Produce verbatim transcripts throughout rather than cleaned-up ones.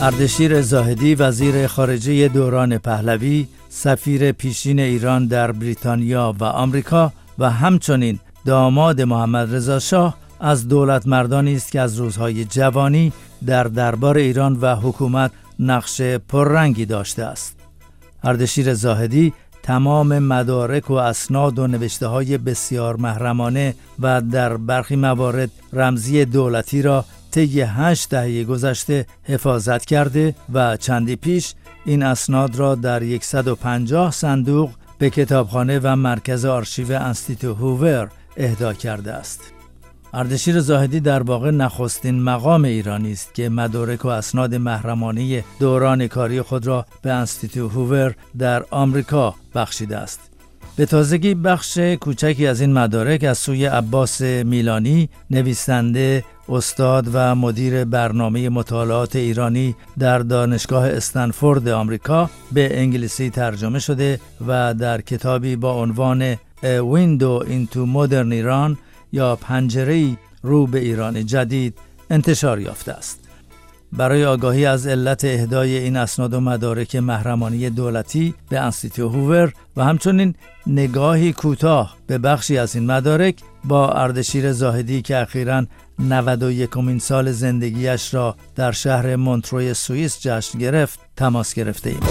اردشیر زاهدی وزیر خارجه دوران پهلوی، سفیر پیشین ایران در بریتانیا و آمریکا و همچنین داماد محمد رضا شاه از دولت مردانی است که از روزهای جوانی در دربار ایران و حکومت نقش پررنگی داشته است. اردشیر زاهدی تمام مدارک و اسناد و نوشته‌های بسیار محرمانه و در برخی موارد رمزی دولتی را طی هشت دهه گذشته حفاظت کرده و چندی پیش این اسناد را در صد و پنجاه صندوق به کتابخانه و مرکز آرشیو انستیتو هوور اهدا کرده است. اردشیر زاهدی در واقع نخستین مقام ایرانی است که مدارک و اسناد محرمانه دوران کاری خود را به انستیتو هوور در آمریکا بخشیده است. به تازگی بخش کوچکی از این مدارک از سوی عباس میلانی، نویسنده، استاد و مدیر برنامه مطالعات ایرانی در دانشگاه استنفورد آمریکا به انگلیسی ترجمه شده و در کتابی با عنوان A Window into Modern Iran یا پنجره‌ای رو به ایران جدید انتشار یافته است. برای آگاهی از علت اهدای این اسناد و مدارک محرمانه دولتی به انستیتو هوور و همچنین نگاهی کوتاه به بخشی از این مدارک با اردشیر زاهدی که اخیراً نود و یکمین سال زندگیش را در شهر مونتروی سوئیس جشن گرفت تماس گرفته ایم.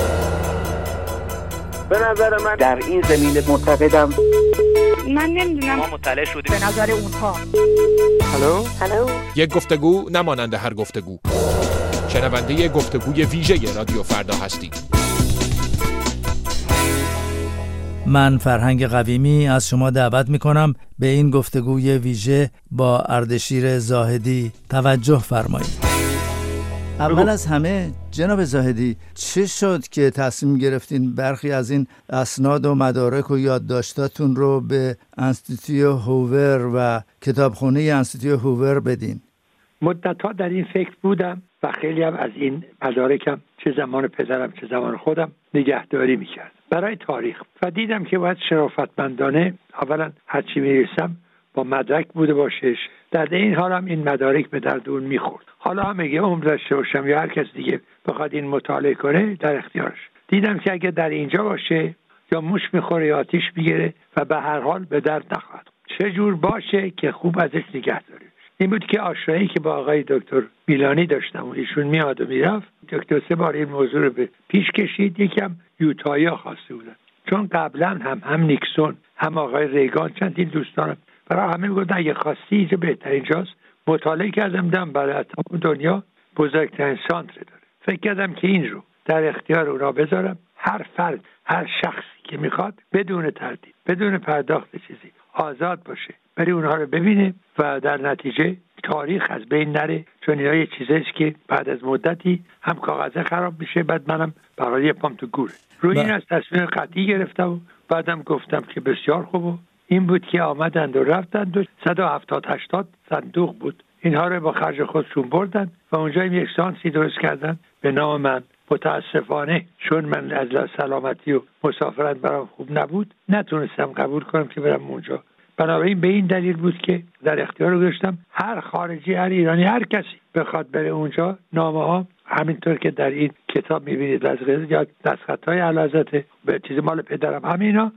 به نظر من در این زمینه معتقدم من نمیدونم ما مطلع شدیم به نظر اونها. هلو هلو یک گفتگو نمانند هر گفتگو. شنونده گفتگوی ویژه رادیو فردا هستید. من فرهنگ قویمی از شما دعوت میکنم به این گفتگوی ویژه با اردشیر زاهدی توجه فرمایید. اول از همه جناب زاهدی، چه شد که تصمیم گرفتین برخی از این اسناد و مدارک و یادداشتاتون رو به انستیتو هوور و کتابخانه انستیتو هوور بدین؟ مدت‌ها در این فکر بودم و خیلی هم از این مدارکم چه زمان پدرم چه زمان خودم نگهداری میکرد برای تاریخ و دیدم که باید شرافتمندانه اولا هرچی میرسم با مدرک بوده باشش. در این حال هم این مدارک به درد اون میخورد. حالا هم اگه عمر داشته باشم یا هر کس دیگه بخواد این مطالعه کنه در اختیارش. دیدم که اگه در اینجا باشه یا موش میخوره یا آتیش میگیره و به هر حال به درد نخواهد. چه جور باشه که خوب ازش نگهداری. این بود که آشنایی که با آقای دکتر میلانی داشتم و ایشون میاد و میرفت. دکتر سه بار این موضوع رو به پیش کشید. یکم یوتایا خواسته بودن، چون قبلا هم هم نیکسون هم آقای ریگان چند این دوستانم برای همه میگفتن اگه خواستی اینجا بهترین جاست. مطالعه کردم دیدم برای تمام دنیا بزرگترین سانتر داره. فکر کردم که این رو در اختیار اونا بذارم. هر فرد هر شخصی که میخواد بدون تردید بدون پرداخت چیزی آزاد باشه بری اونها رو ببینه و در نتیجه تاریخ از بین نره، چون اینا یه چیزیست که بعد از مدتی هم کاغذه خراب میشه. بعد منم برای پام تو گوره روی این از تصمیم قطعی گرفتم و بعدم گفتم که بسیار خوب. این بود که آمدند و رفتند و صد و هفتاد هشتاد صندوق بود. اینها رو با خرج خودشون بردن و اونجا یک سانسی درست کردن به نام من. متاسفانه چون من از سلامتی و مسافرت برام خوب نبود نتونستم قبول کنم که برم اونجا. بنابراین به این دلیل بود که در اختیار گذاشتم هر خارجی هر ایرانی هر کسی بخواد بره اونجا نامه ها همینطور که در این کتاب میبینید از غیر یا دستخط‌های اعلیحضرت به چیز مال پدرم همینا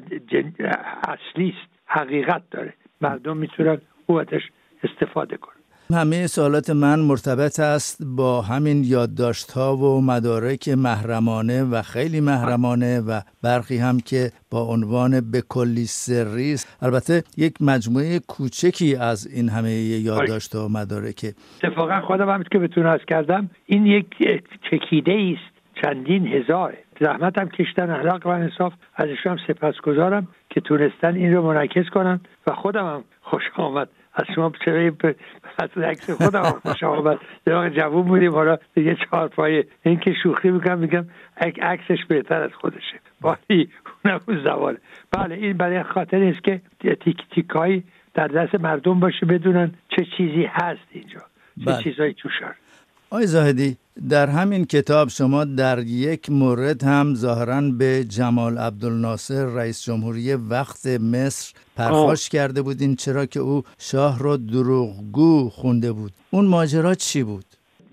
اصلی است، حقیقت داره، مردم میتونن قوتش استفاده کنن. همه سوالات من مرتبط است با همین یادداشت‌ها و مدارک محرمانه و خیلی محرمانه و برخی هم که با عنوان به کلی سری است. البته یک مجموعه کوچکی از این همه یادداشت‌ها و مدارک. اتفاقا خودم هم که بتونم عرض کردم این یک چکیده است، چندین هزاره. زحمت هم کشتن اخلاق و انصاف ازشون هم سپاسگزارم که تونستن این رو منعکس کنن و خودم هم خوش آمد از شما چرا از عکس خودم خوش آمد. در جوون بودیم حالا دیگه چهار پایه این که شوخی میکنم میگم عکسش بهتر از خودشه ولی اونم اون زواله. بله این برای خاطر است که تیک تیکایی در دست مردم باشه بدونن چه چیزی هست اینجا چه بله. چیزایی توشه. آقای زاهدی در همین کتاب شما در یک مورد هم ظاهراً به جمال عبدالناصر رئیس جمهوری وقت مصر پرخاش کرده بودین، چرا که او شاه را دروغگو خونده بود. اون ماجرا چی بود؟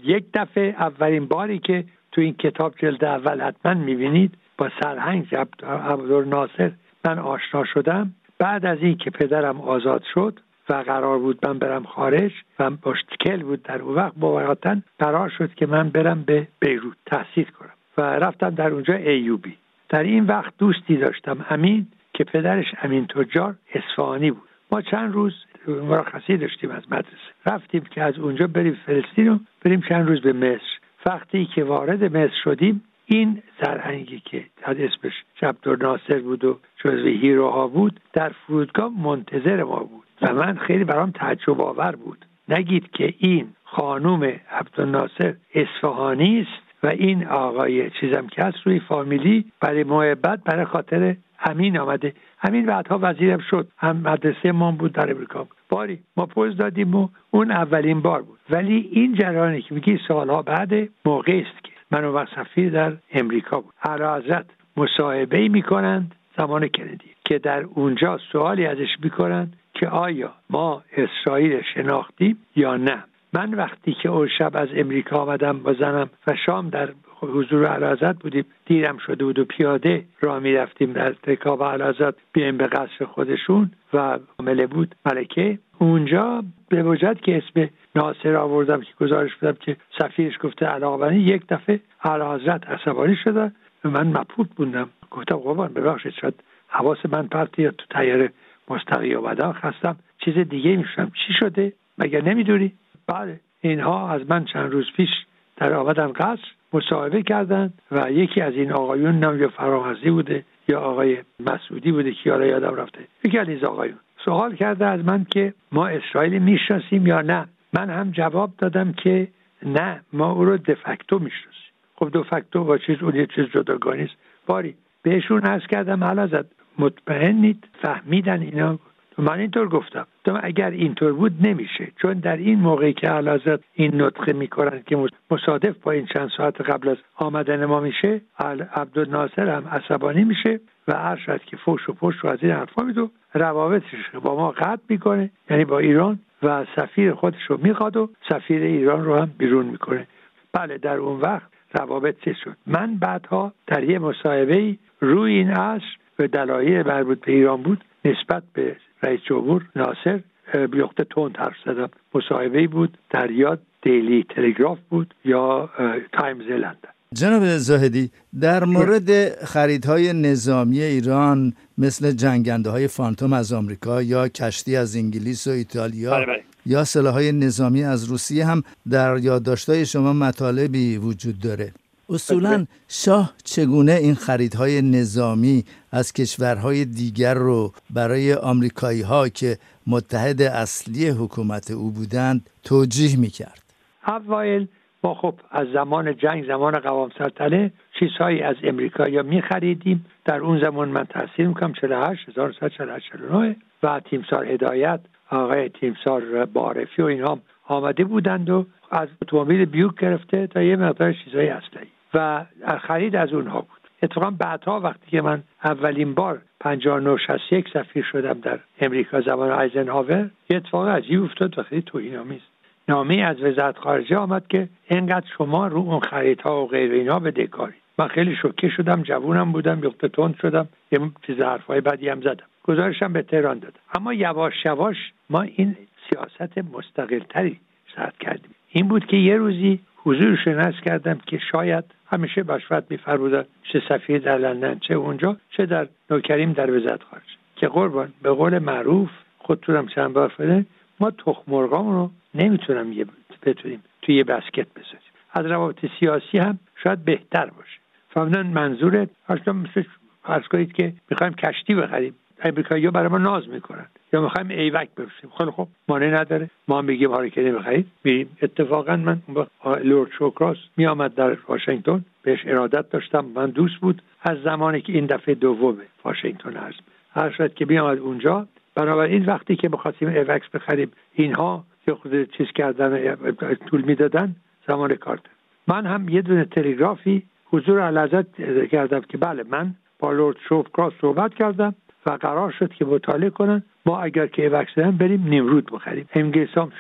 یک دفعه اولین باری که تو این کتاب جلد اول حتما میبینید با سرهنگ عبدالناصر من آشنا شدم. بعد از این که پدرم آزاد شد و قرار بود من برم خارج و مشکل بود در اون وقت، موقتا قرار شد که من برم به بیروت تحصیل کنم و رفتم در اونجا ایوبی. در این وقت دوستی داشتم امین که پدرش امین تجار اصفهانی بود. ما چند روز مرخصی داشتیم از مدرسه، رفتیم که از اونجا بریم فلسطین و بریم چند روز به مصر. وقتی که وارد مصر شدیم، این سرهنگی که از اسمش عبدالناصر بود و جزو هیروها بود در فرودگاه منتظر ما بود و من خیلی برام تعجب آور بود. نگید که این خانوم عبدالناصر اصفهانی است و این آقای چیزم که هست روی فامیلی برای محبت برای خاطر امین آمده. امین بعدها وزیرم شد، هم مدرسه ما بود در امریکا. باری ما پوز دادیم و اون اولین بار بود. ولی این جریانی که میگی سالها بعد، موقعی است که من اون وقت سفیر در امریکا بود، اعلیحضرت مصاحبه‌ای میکنند زمان کندی که در اونجا سوالی ازش میکنند که آیا ما اسرائیل شناختیم یا نه. من وقتی که اون شب از امریکا آمدم با زنم و شام در حضور اعلیحضرت بودیم، دیرم شده بود و پیاده راه میرفتیم در رکاب اعلیحضرت بیایم به قصر خودشون و عامله بود ملکه. اونجا به وجد که اسم ناصر آوردم که گزارش بدم که سفیرش گفته علاقمندی، یک دفعه اعلیحضرت عصبانی شده و من مبهوت موندم. گفتم قربان ببخشید شاید حواس من پرت یا تو تیاره مستقی اومدم، خستم چیز دیگه میشم. چی شده مگه نمیدونی؟ بله، اینها از من چند روز پیش در آمدن قصر مصاحبه کردن و یکی از این آقایون نم یا فرامرزی بوده یا آقای مسعودی بوده که یارا یادم رفته، یکی از این آقایون سوال کرده از من که ما اسرائیل میشناسیم یا نه. من هم جواب دادم که نه، ما او رو دفکتو میشناسیم. خب دفکتو با چیز اون یه چیز جداگانه است. باری بهشون عرض کردم حالا مطمئنید فهمیدن اینا؟ من اینطور گفتم تو اگر اینطور بود نمیشه، چون در این موقعی که اعلیحضرت این نطقه میکنن که مصادف با این چند ساعت قبل از آمدن ما میشه، عبدالناصر هم عصبانی میشه و هر شد که فوش و پشت و از این حرفا میدو روابطش با ما قطع میکنه، یعنی با ایران، و سفیر خودش رو میخواد و سفیر ایران رو هم بیرون میکنه. بله در اون وقت روابط چه شد. من بعدها در یه مصاحبه روی این عصر و دلایل مربوط به ایران بود نسبت به رئیس جمهور ناصر بیخته تند حرف زدم. مصاحبه‌ای بود در یا دیلی تلگراف بود یا تایمز لندن. جناب زاهدی، در مورد خریدهای نظامی ایران مثل جنگنده‌های فانتوم از آمریکا یا کشتی از انگلیس و ایتالیا بله بله. یا سلاح‌های نظامی از روسیه هم در یادداشت‌های شما مطالبی وجود داره. اصولاً شاه چگونه این خریدهای نظامی از کشورهای دیگر رو برای آمریکایی‌ها که متحد اصلی حکومت او بودند توجیه می‌کرد؟ اوایل ما خب از زمان جنگ، زمان قوام سلطنه، چیزهایی از امریکایی‌ها می‌خریدیم. در اون زمان من تحصیل می‌کردم چهل و هشت هزار و سیصد و چهل و هشت چهل و نه و تیمسار هدایت، آقای تیمسار بارفی و اینها آمده بودند و از اتومبیل بیوک گرفته تا یه مقدار چیزهای اسلحه‌ای و خرید از اونها بود. اتفاقا بعدها وقتی که من اولین بار پنجاه و نه شصت و یک سفیر شدم در امریکا زمان آیزنهاور، یه اتفاق عجیب افتاد و خیلی توهین‌آمیز. نامه از وزارت خارجه آمد که اینقدر شما رو اون خریدها و غیر اینا بدهکاری. من خیلی شوکه شدم، جوونم بودم، یخته تند شدم، یه چیز حرفای بدی هم زدم، گزارشم به تهران دادم. اما یواش یواش ما این سیاست مستقل‌تری سرد کردیم. این بود که یه روزی حضورش نصب کردم که شاید همیشه باشفت می‌فرمودن چه سفیر در لندن چه اونجا چه در نوکریم در وزارت خارجه که قربان به قول معروف خودتونم چند بار فعلا ما تخم مرغامون رو نمیتونم یه بتونیم توی یه بسکت بذاریم. از روابط سیاسی هم شاید بهتر باشه. فهمیدن منظورت اصلا مثل فرض کنید که میخوایم کشتی بخریم، امریکایی‌ها برای ما ناز میکنن، یا میخوایم ایوک بفرستیم، خیلی خب مانع نداره ما هم بگیم هاریکن بخرید میریم. اتفاقا من لورد شوکراس میامد در واشنگتن، بهش ارادت داشتم، من دوست بود از زمانی که این دفعه دوم واشنگتن هست هر شد که میامد اونجا. بنابراین وقتی که بخواستیم ایوکس بخریم اینها یه خود چیز کردن طول میدادن زمان کارتر. من هم یه دونه تلگرافی حضور اعلیحضرت کردم که بله من با لورد شوکراس صحبت کردم و قرار شد که مطالعه کنن ما اگر که ایوکس دادن بریم نیمرود بخریم. انگلیس هم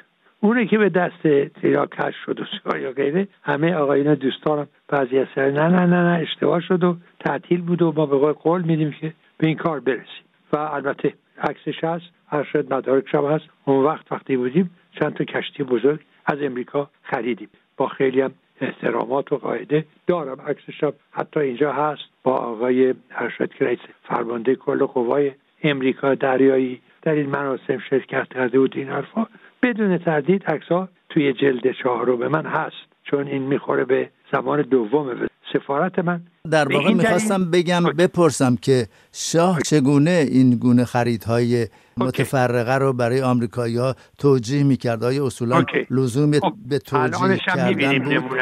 اونه که به دست یا کش شد و یا غیره، همه آقایون دوستانم بعضی از نه نه نه نه اشتباه شد و تعطیل بود و ما به قول میدیم که به این کار برسیم. و البته عکسش هست، ارشد مدارکش هم هست. اون وقت وقتی بودیم چند تا کشتی بزرگ از امریکا خریدیم، با خیلی هم احترامات و قاعده دارم. عکسش هم حتی اینجا هست با آقای ارشد که رئیس فرمانده کل قوای امریکا دریایی در این مراسم شرکت کرده بود. این حرفا بدون تردید عکس‌ها توی جلد چهارم من هست، چون این میخوره به زمان دوم سفارت من. در واقع میخواستم بگم بپرسم که شاه چگونه این گونه خریدهای متفرقه رو برای آمریکایی‌ها توجیه میکرد؟ آیا اصولا اوکی. لزوم به توجیه کردن بود؟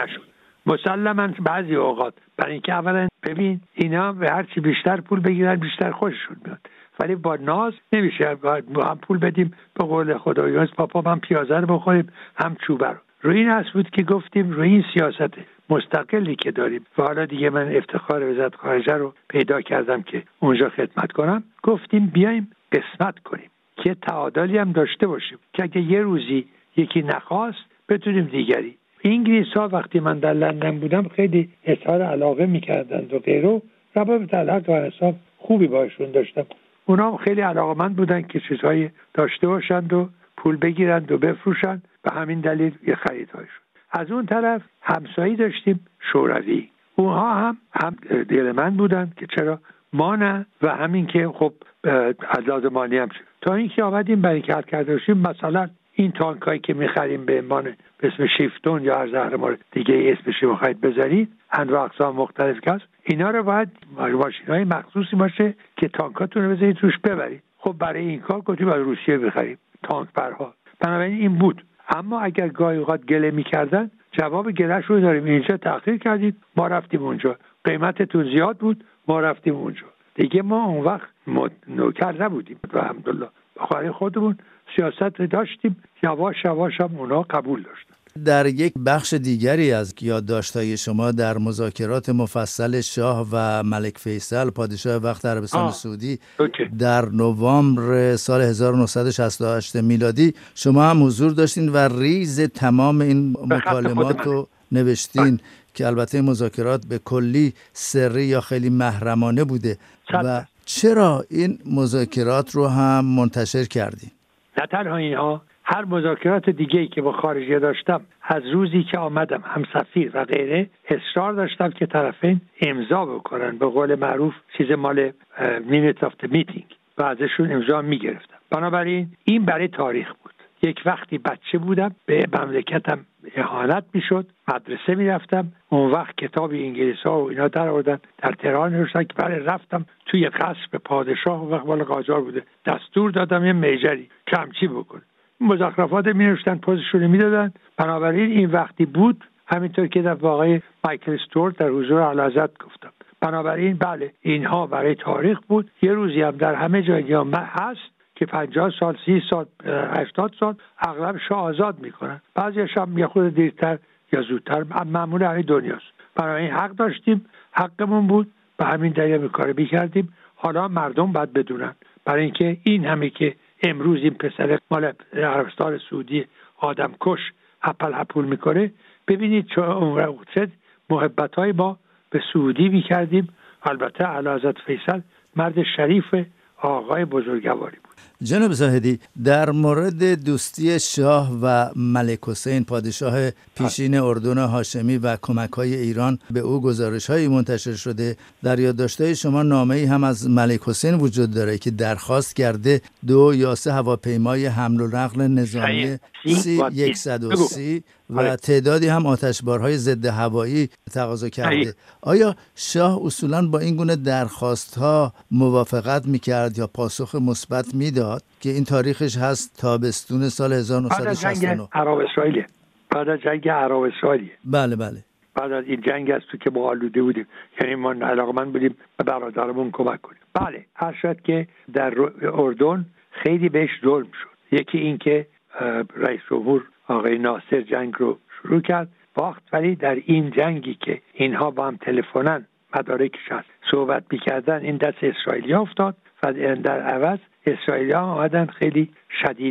مسلماً بعضی اوقات، برای اینکه اولا ببین اینا به هر چی بیشتر پول بگیرن بیشتر خوششون میاد، ولی با ناز نمیشه. باید هم پول بدیم به قول خداییان پاپا هم پیازه رو بخوریم هم چوبه رو. روی این اساس بود که گفتیم روی این سیاست مستقلی که داریم و حالا دیگه من افتخار وزارت خارجه رو پیدا کردم که اونجا خدمت کنم، گفتیم بیایم قسمت کنیم که تعادلی هم داشته باشیم که اگه یه روزی یکی نخواست بتونیم دیگری. انگلیس‌ها وقتی من در لندن بودم خیلی اظهار علاقه می‌کردند و غیره، روابط علاقه و حساب خوبی باشون داشتم. اونا هم خیلی علاقه‌مند بودن که چیزهایی داشته باشند و پول بگیرند و بفروشند، به همین دلیل یه خریدهایشون. از اون طرف همسایی داشتیم شوروی، اونها هم هم دلمند بودن که چرا ما نه، و همین که خب از لحاظ مالی هم شد. تا اینکه آمدیم برای کار کرده باشیم، مثلا این تانکایی که می‌خریم به عنوان به اسم شیفتون یا هر زهرمار دیگه اسمش رو بخواید بذارید، انواع اقسام مختلف هست، اینا رو باید ماشین‌های مخصوصی باشه که تانکاتون رو بذارید روش ببرید. خب برای این کار گفتیم از روسیه بخریم تانک برها. بنابراین این بود. اما اگر گاهی اوقات گله می‌کردن، جواب گلهش رو داریم، اینجا تأخیر کردید ما رفتیم اونجا، قیمتتون زیاد بود ما رفتیم اونجا. دیگه ما اون وقت نوکر نبودیم و الحمدلله بخاری خودمون سیاست داشتیم، یواش یواش هم اونا قبول داشتن. در یک بخش دیگری از یادداشت‌های شما در مذاکرات مفصل شاه و ملک فیصل پادشاه وقت عربستان آه. سعودی اوکی. در نوامبر سال هزار و نهصد و شصت و هشت میلادی شما هم حضور داشتین و ریز تمام این مکالمات رو نوشتین آه. که البته مذاکرات به کلی سری یا خیلی محرمانه بوده چند. و چرا این مذاکرات رو هم منتشر کردین؟ نه تنها اینها، هر مذاکرات دیگه‌ای که با خارجیه داشتم از روزی که آمدم هم سفیر و غیره اصرار داشتم که طرفین امضا بکنن، به قول معروف چیز مال minute of the meeting، و ازشون امضا میگرفتم. بنابراین این برای تاریخ بود. یک وقتی بچه بودم به مملکتم اهانت میشد، مدرسه میرفتم، اون وقت کتاب انگلیس‌ها و اینا در آوردن در تهران نوشتن که برای رفتم توی قصر پادشاه و وقت مال قاجار بوده، دستور دادم یه میجری کمچی بکن، مزخرفات می نوشتن پوزشون می دادن. بنابراین این وقتی بود، همینطور که در واقع مایکل استورت در حضور اعلیحضرت گفتم. بنابراین بله اینها برای تاریخ بود. یه روزی هم در همه جای هم هست که پنجاه سال، سی سال، هشتاد سال اغلب شاه آزاد میکنن، بعضیش هم یه خود دیرتر یا زودتر، معمول همین دنیاست. بنابراین حق داشتیم، حقمون بود، به همین دلیل کار میکردیم. حالا مردم باید بدونن، برای اینکه این همه که امروز این پسر مال عربستان سعودی آدم کش هپل هپول میکنه، ببینید چه محبت‌های ما به سعودی میکردیم. البته اعلیحضرت فیصل مرد شریف، آقای بزرگواری بود. جناب زاهدی، در مورد دوستی شاه و ملک حسین پادشاه پیشین اردن هاشمی و کمک‌های ایران به او گزارش‌هایی منتشر شده. در یادداشت‌های شما نامه‌ای هم از ملک حسین وجود داره که درخواست کرده دو یا سه هواپیمای حمل و نقل نظامی سی صد و سی و تعدادی هم آتشبارهای ضد هوایی تقاضا کرده. آیا شاه اصولاً با این گونه درخواست‌ها موافقت می‌کرد یا پاسخ مثبت می‌داد که این تاریخش هست تابستون سال هزار و نهصد و شصت و نه؟ عرب اسرائیل، بعد از جنگ عرب اسرائیل. بله بله. بعد از این جنگ است که ما آلوده بودیم، یعنی ما علاقمند بودیم به برادرمون کمک کنیم. بله، هر شد که در اردن خیلی بهش ظلم شد. یکی این که رئیس جمهور آقای ناصر جنگ رو شروع کرد وقت، ولی در این جنگی که اینها با هم تلفنن مدارکش هست صحبت می‌کردن، این دست اسرائیلی افتاد و در عوض اسرائیلی ها آمدن خیلی شدیدن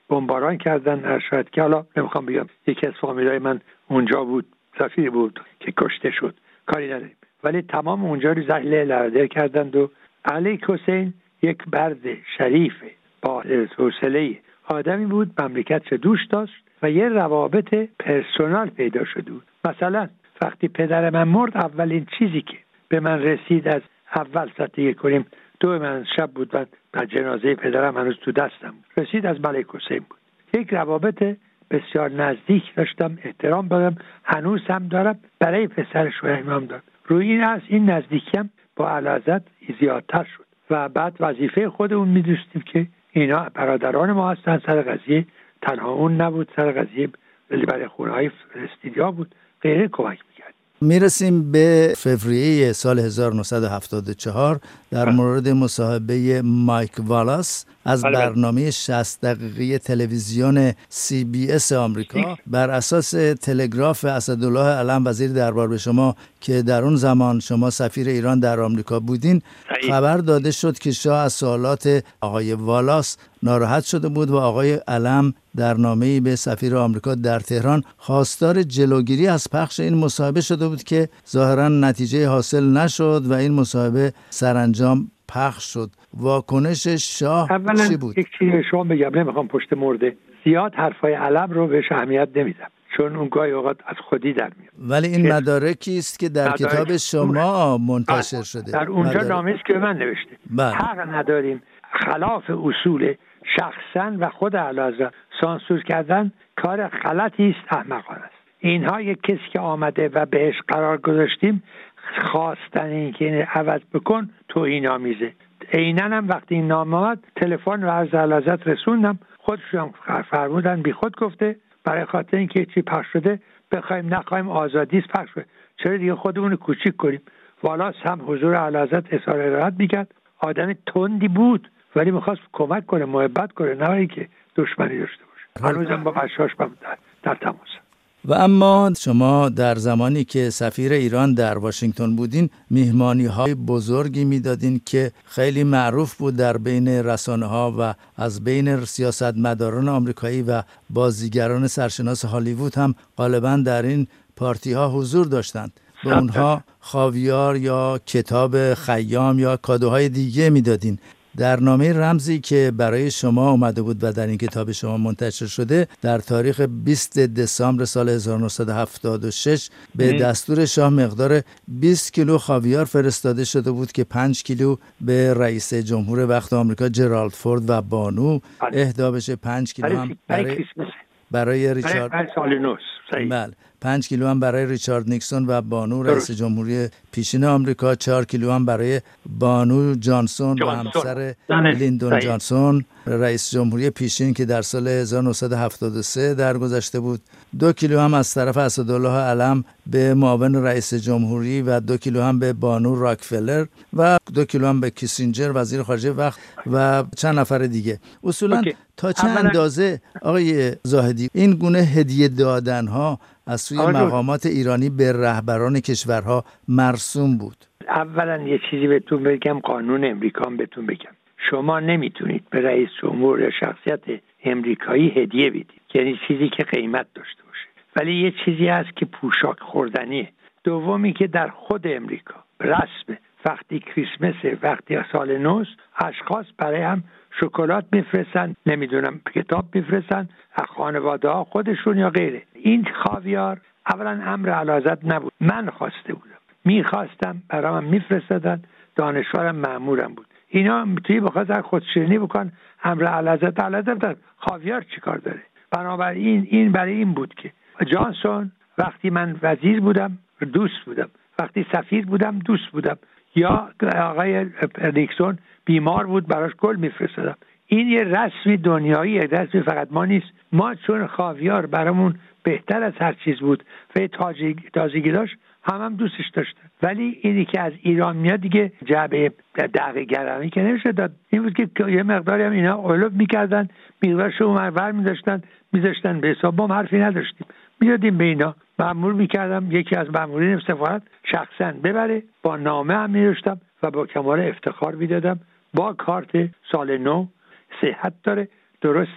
بمباران کردن. شاید که حالا نمیخوام بگم یکی از فامیلای من اونجا بود، سفیر بود که کشته شد، کاری نداریم، ولی تمام اونجا رو زهله لرده کردند و علی حسین یک برد شریف با حوصله آدمی بود، مملکت دوست داشت و یه روابط پرسونال پیدا شده بود. مثلا وقتی پدر من مرد، اولین چیزی که به من رسید از اول ساعت یک کنیم دو من شب بود و در جنازه پدرم هنوز تو دستم رسید، از ملک حسین بود. یک روابط بسیار نزدیک داشتم، احترام دارم، هنوز هم دارم، برای پسرش و امام دارم. روی این از این نزدیکیم با اعلیحضرت زیادتر شد و بعد وظیفه خودمون می‌دونستیم که اینا برادران ما هستن. سر قضیه تنها اون نبود، سر قضیه برای خونه‌های فلسطینیا بود، غیره کمک می‌کرد. میرسیم به فوریه سال هزار و نهصد و هفتاد و چهار در مورد مصاحبه مایک والاس از برنامه شصت دقیقه تلویزیون سی بی اس آمریکا. بر اساس تلگراف اسدالله علم وزیر دربار به شما که در اون زمان شما سفیر ایران در آمریکا بودین، خبر داده شد که شاه از سوالات آقای والاس ناراحت شده بود و آقای علم در نامه‌ای به سفیر آمریکا در تهران خواستار جلوگیری از پخش این مصاحبه شده بود که ظاهراً نتیجه حاصل نشد و این مصاحبه سرانجام پخش شد. واکنش شاه چی بود؟ یک چیزی به شما بگم، نمیخوام پشت مرده زیاد حرفای علم رو بهش اهمیت نمیدم، چون اون گاهی اوقات از خودی در میاد. ولی این مدارکی است که در کتاب شما منتشر شده. در اونجا نامه است که به من نوشته. بله. حق نداریم خلاف اصول شخصا و خود اعلیحضرت سانسور کردن کار غلطی است، احمقانه است. اینها یک کسی که آمده و بهش قرار گذاشتیم خواستن این که عوض بکن توهین‌آمیزه. عیناً هم وقتی این نامه آمد تلفن رو عرض اعلیحضرت رسوندم، خودشون فرمودن بی خود گفته برای خاطر اینکه چی پخش شده بخوایم نخوایم آزادی است پخش شده، چرا دیگه خودمون کوچیک کنیم. والاس هم حضور اعلیحضرت اظهار ارادت می‌کرد، آدم تندی بود ولی می‌خواست کمک کنه، محبت کنه، نه اینکه دشمنی داشته باشه. هنوزم با بچه‌هاش در, در تماس. و اما شما در زمانی که سفیر ایران در واشنگتن بودین میهمانی‌های بزرگی میدادین که خیلی معروف بود در بین رسانه‌ها و از بین سیاستمداران آمریکایی و بازیگران سرشناس هالیوود هم غالباً در این پارتی‌ها حضور داشتند. به اونها خاویار یا کتاب خیام یا کادوهای دیگه میدادین. در نامه رمزی که برای شما اومده بود و در این کتاب شما منتشر شده در تاریخ بیست دسامبر سال هزار و نهصد و هفتاد و شش به دستور شاه مقدار بیست کیلو خاویار فرستاده شده بود که پنج کیلو به رئیس جمهور وقت آمریکا جرالد فورد و بانو اهدا بشه، پنج کیلو هم برای برای ریچارد برای سال نو. بله، پنج کیلو هم برای ریچارد نیکسون و بانو رئیس جمهوری پیشین آمریکا، چهار کیلو هم برای بانو جانسون و همسر لیندون جانسون رئیس جمهوری پیشین که در سال هزار و نهصد و هفتاد و سه درگذشته بود، دو کیلو هم از طرف اسدالله علم به معاون رئیس جمهوری و دو کیلو هم به بانو راکفلر و دو کیلو هم به کیسینجر وزیر خارجه وقت و چند نفر دیگه. اصولا اوکی. تا چه اندازه آقای زاهدی این گونه هدیه دادن ها از سوی مقامات ایرانی به رهبران کشورها مرسوم بود؟ اولا یه چیزی بهتون بگم، قانون امریکا هم بهتون بگم، شما نمیتونید به رئیس جمهور یا شخصیت امریکایی هدیه بدید، یعنی چیزی که قیمت داشته باشه. ولی یه چیزی هست که پوشاک خوردنیه. دومی که در خود امریکا رسمه، وقتی کریسمسه، وقتی سال نوست، اشخاص برای هم شکلات میفرستن، نمیدونم کتاب میفرستن، خانواده ها خودشون یا غیره. این خاویار اولا امر اعلیحضرت نبود، من خواسته بودم، میخواستم، برام میفرستادن، دانشوارم مأمورم بود. اینا توی بخواستن خودشیرینی بکن، امر اعلیحضرت اعلیحضرت خاویار چیکار داره؟ بنابراین این برای این بود که جانسون وقتی من وزیر بودم دوست بودم، وقتی سفیر بودم دوست بودم، یا آقای نیکسون بیمار بود براش گل میفرستادم. این یه رسمی دنیایی، یه رسمی فقط ما نیست. ما چون خاویار برامون بهتر از هر چیز بود و تازگی داشت، هم هم دوستش داشتن. ولی اینی که از ایران میاد دیگه جعبه دقیق گرمی که نمیشه داد. این بود که یه مقداری هم اینا اولوب میکردن، مقدارشو اونور میذاشتن میذاشتن به حساب، ما حرفی نداشتیم، میدادیم به اینا، مأمور میکردم یکی از مأمورین سفارت شخصا ببره، با نامه هم می‌نوشتم و با کمال افتخار میدادم، با کارت سال نو، صحت داره، درسته،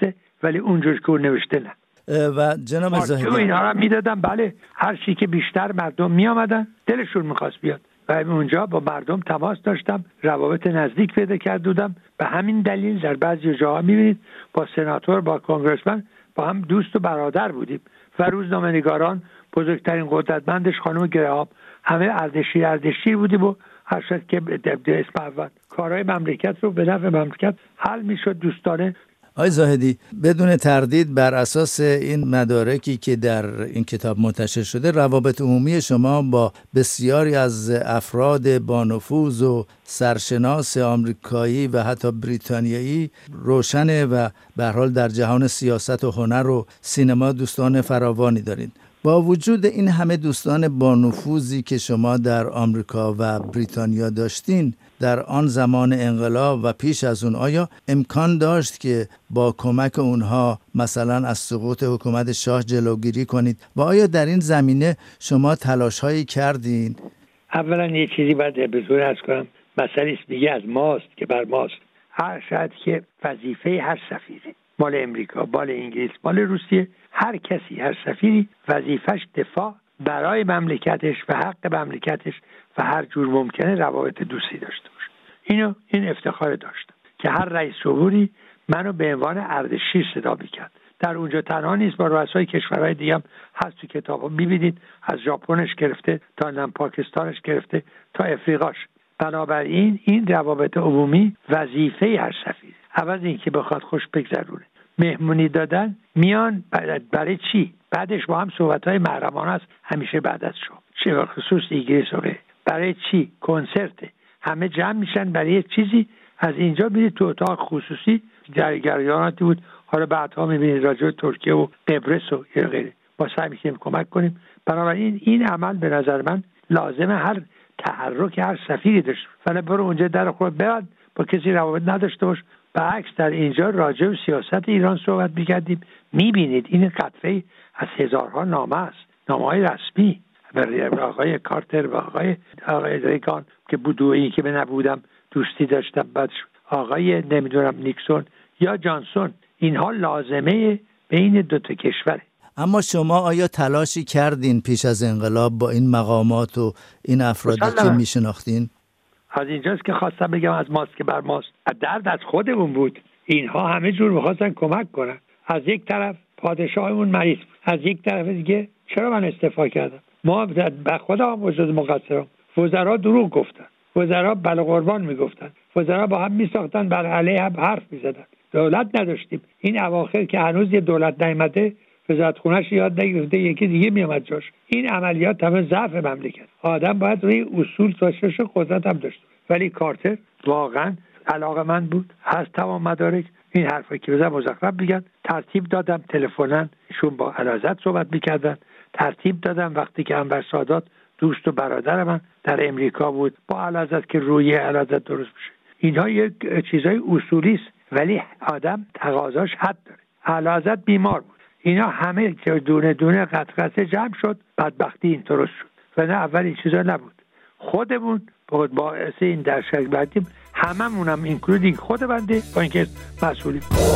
ولی اونجور که اون نوشته نه. و جناب زاهدی اینا رو میدادن، بله، هر چی که بیشتر مردم می آمدن دلشون میخواست بیاد و اونجا با مردم تماس داشتم، روابط نزدیک پیدا کرده بودم. به همین دلیل در بعضی جاها میبینید با سناتور، با کنگرسمن با هم دوست و برادر بودیم و روزنامه‌نگاران، بزرگترین قدرتمندش خانم گراهام، همه اردشیر اردشیر بودیم و هر شد که اسم اول کارهای مملکت رو به نفع مملکت حل میشد دوستانه. آقای زاهدی، بدون تردید بر اساس این مدارکی که در این کتاب منتشر شده، روابط عمومی شما با بسیاری از افراد با نفوذ و سرشناس آمریکایی و حتی بریتانیایی روشنه و به هر حال در جهان سیاست و هنر و سینما دوستان فراوانی دارید. با وجود این همه دوستان با نفوذی که شما در آمریکا و بریتانیا داشتین در آن زمان انقلاب و پیش از اون، آیا امکان داشت که با کمک اونها مثلا از سقوط حکومت شاه جلوگیری کنید و آیا در این زمینه شما تلاش‌هایی کردین؟ اولا یه چیزی باید به زور عرض کنم، مسئله دیگه از ماست که بر ماست. هر شاید که وظیفه هر سفیری، مال امریکا، مال انگلیس، مال روسیه، هر کسی، هر سفیری وظیفش دفاع برای مملکتش و حق مملکتش و هر جور ممکنه روابط دوستی داشته باشه. اینو این افتخار داشتم که هر رئیس جمهوری منو به عنوان اردشیر صدا میکرد. در اونجا تنها نیست، با رؤسای کشورهای دیگه هم هست تو کتابا میبینید، از ژاپنش گرفته تا نم پاکستانش گرفته تا افریقاش. بنابراین این روابط عمومی وظیفه هر سفیر. عوض این که بخواد خوش بگذرونه، مهمونی دادن، میان برای چی؟ بعدش با هم صحبت‌های محرمانه است همیشه بعد از شو. چه خصوص انگلیس و برای چی؟ کنسرت. همه جمع میشن برای چیزی، از اینجا میرید تو اتاق خصوصی، جریاناتی بود، حالا بعدها میبینید راجع به ترکیه و قبرس و غیره. ما سعی می‌کنیم کمک کنیم. بنابراین این عمل به نظر من لازمه هر تحرک هر سفیری داشت. ولی برو اونجا در خود بعد با کسی روابط نداشته باش. برعکس در اینجا راجع به سیاست ایران صحبت می‌کردیم. می‌بینید این قطعه از هزارها نامه است، نامه‌های رسمی برای آقای کارتر و آقای آقای ریگان که بودویی که به نبودم دوستی داشتم، بعد آقای نمیدونم نیکسون یا جانسون. اینها لازمه بین دو تا کشوره. اما شما آیا تلاشی کردین پیش از انقلاب با این مقامات و این افرادی که میشناختین؟ از اینجاست که خواستم بگم از ماست که بر ماست. درد از خودمون بود. اینها همه جور می‌خواستن کمک کنن. از یک طرف پادشاهمون مریض، از یک طرف دیگه چرا من استعفا کردم؟ ما به خدا هم وجود مقصرم. وزرا دروغ گفتن، وزرا بله قربان میگفتن، وزرا با هم میساختن، بر علیه هم حرف میزدن. دولت نداشتیم. این اواخر که هنوز یه دولت نیامده، وزارت خونه‌اش یاد نگرفته، یکی دیگه میامد جاش. این عملیات همه ضعف مملکت. آدم باید روی اصول تاشش قدرت هم داشت. ولی کارتر واقعا علاقه‌مند بود، از تمام مدارک. این حرفا که بزن مزخرف میگن. ترتیب دادم تلفنن ایشون با علازت صحبت میکردن. ترتیب دادم وقتی که انور سادات دوست و برادر من در امریکا بود با علازت که روی علازت درست بشه. اینها یک چیزای اصولی است، ولی آدم تقاضاش حد داره. علازت بیمار بود. اینا همه دونه دونه قطعه جمع شد، بدبختی این درست شد. و نه اول این چیزا نبود. خودمون بود باعث این در شک بردیم، هممونم اینکلودینگ خود بنده با اینکه مسئولیم.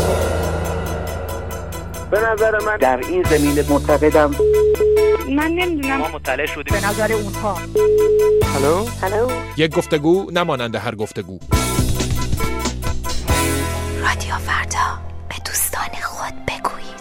به نظر من در این زمینه معتقدم من نمیدونم، ما مطلع شدیم به نظر اونها. هلو هلو یک گفتگو نمانند هر گفتگو. رادیو فردا، به دوستان خود بگویید.